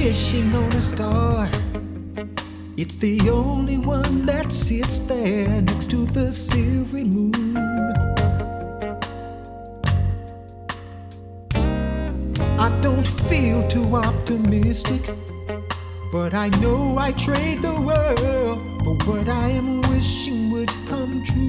wishing on a star. It's the only one that sits there next to the silvery moon. I don't feel too optimistic, but I know I trade the world for what I am wishing would come true.